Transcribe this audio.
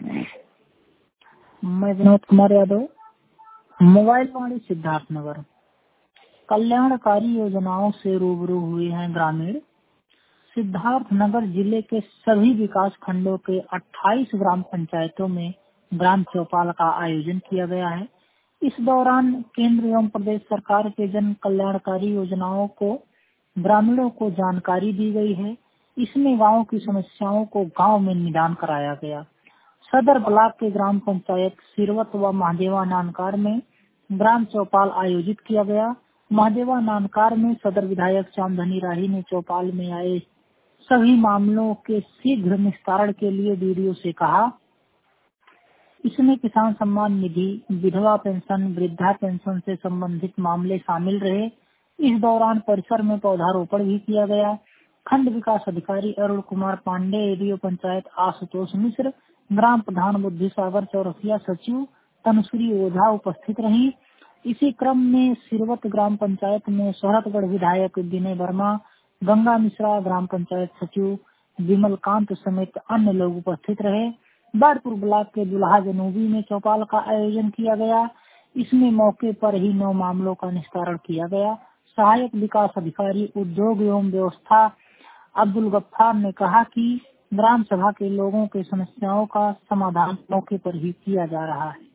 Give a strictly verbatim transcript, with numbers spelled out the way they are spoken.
मैं विनोद कुमार यादव, मोबाइल वाणी सिद्धार्थनगर। कल्याणकारी योजनाओं से रूबरू हुए हैं ग्रामीण। सिद्धार्थनगर जिले के सभी विकास खंडों के अट्ठाईस ग्राम पंचायतों में ग्राम चौपाल का आयोजन किया गया है। इस दौरान केंद्र एवं प्रदेश सरकार के जन कल्याणकारी योजनाओं को ग्रामीणों को जानकारी दी गई है। इसमें गांव की समस्याओं को गांव में निदान कराया गया। सदर ब्लॉक के ग्राम पंचायत सिरवत व महादेवा नानकार में ग्राम चौपाल आयोजित किया गया। महादेवा नानकार में सदर विधायक चांदनी राही ने चौपाल में आए सभी मामलों के शीघ्र निस्तारण के लिए वीडियो से कहा। इसमें किसान सम्मान निधि, विधवा पेंशन, वृद्धा पेंशन से संबंधित मामले शामिल रहे। इस दौरान परिसर में पौधारोपण भी किया गया। खंड विकास अधिकारी अरुण कुमार पांडे, एडीओ पंचायत आशुतोष मिश्र, ग्राम प्रधान बुद्धि सागर चौरसिया, सचिव तनुश्री ओझा उपस्थित रही। इसी क्रम में सिरवत ग्राम पंचायत में शहरतगढ़ विधायक विनय वर्मा, गंगा मिश्रा, ग्राम पंचायत सचिव विमल कांत समेत अन्य लोग उपस्थित रहे। बारपुर ब्लॉक के दुल्हा जनूबी में चौपाल का आयोजन किया गया। इसमें मौके पर ही नौ मामलों का निस्तारण किया गया। सहायक विकास अधिकारी उद्योग एवं व्यवस्था अब्दुल गफ्फार ने कहा कि ग्राम सभा के लोगों के समस्याओं का समाधान मौके पर ही किया जा रहा है।